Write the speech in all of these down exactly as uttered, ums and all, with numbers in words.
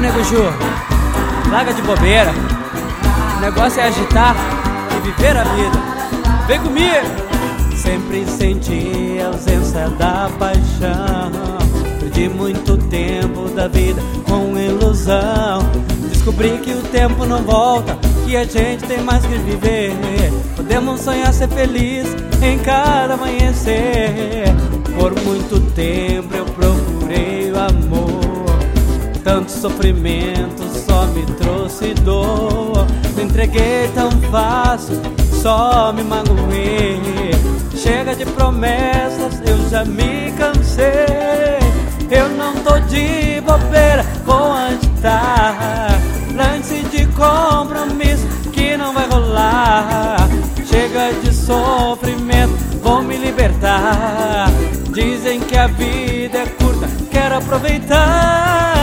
nego Ju, larga de bobeira. O negócio é agitar e viver a vida. Vem comigo! Sempre senti a ausência da paixão. Perdi muito tempo da vida com ilusão. Descobri que o tempo não volta, que a gente tem mais que viver. Podemos sonhar ser feliz em cada amanhecer. Por muito tempo eu procurei o amor. Tanto sofrimento só me trouxe dor. Me entreguei tão fácil, só me magoei. Chega de promessas, eu já me cansei. Eu não tô de bobeira, vou agitar. Lance de compromisso que não vai rolar. Chega de sofrimento, vou me libertar. Dizem que a vida é curta, quero aproveitar.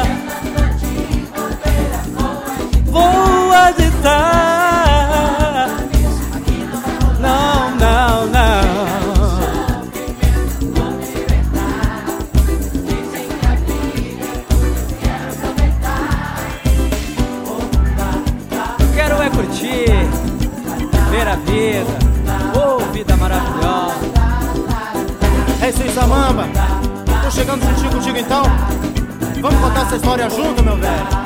Vou agitar. Não, não, não. Quero é curtir, ver a vida, oh, vida maravilhosa. É isso aí, Samamba. Tô chegando juntinho contigo então. Vamos contar essa história junto, meu velho.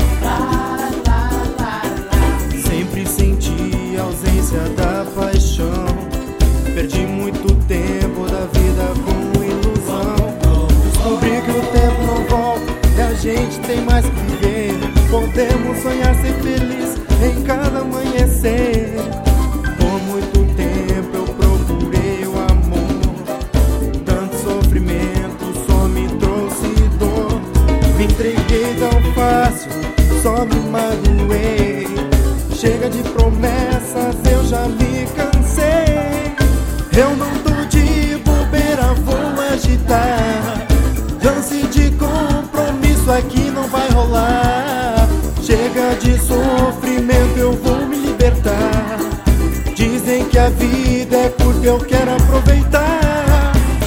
Sempre senti a ausência da paixão. Perdi muito tempo da vida com ilusão. Descobri que o tempo não volta e a gente tem mais que viver. Podemos sonhar ser feliz em cada amanhecer. Por muito tempo eu procurei o amor. Tanto sofrimento só me trouxe dor. Me entreguei tão fácil, só me magoei. Chega de promessas, eu já me cansei. Eu não tô de bobeira, vou agitar. Lance de compromisso aqui não vai rolar. Chega de sofrimento, eu vou me libertar. Dizem que a vida é curta, eu quero aproveitar.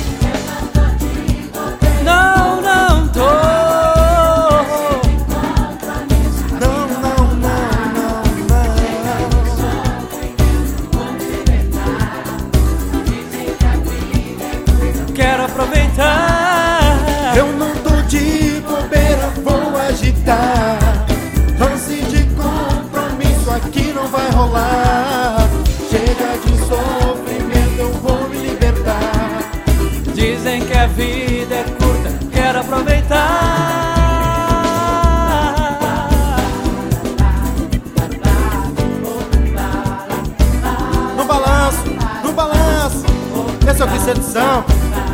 Não, não tô. Não, não, não, não, não. Quero aproveitar. Eu não tô de bobeira, vou agitar. Lance de compromisso aqui não vai rolar. Chega de sofrimento, eu vou me libertar. Dizem que a vida é curta, quero aproveitar. No balanço, no balanço. Esse é o que sedução.